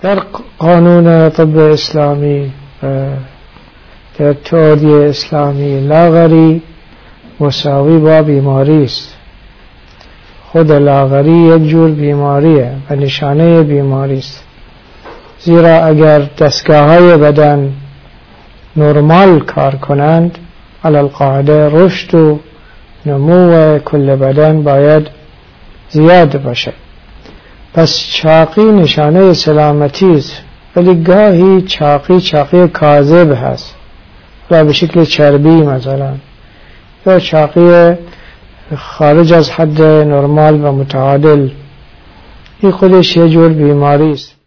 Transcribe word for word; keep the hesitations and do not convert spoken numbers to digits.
در قانون طب اسلامی در تئوری اسلامی لاغری مساوی با بیماری است. خود لاغری یک جور بیماریه و نشانه بیماری است، زیرا اگر دستگاه‌های بدن نرمال کار کنند علی القاعده رشد و نمو کل بدن باید زیاد باشه. پس چاقی نشانه سلامتی است، ولی گاهی چاقی چاقی کاذب هست و به شکل چربی مثلا، یا چاقی خارج از حد نرمال و متعادل. این خودش یه جور بیماری است.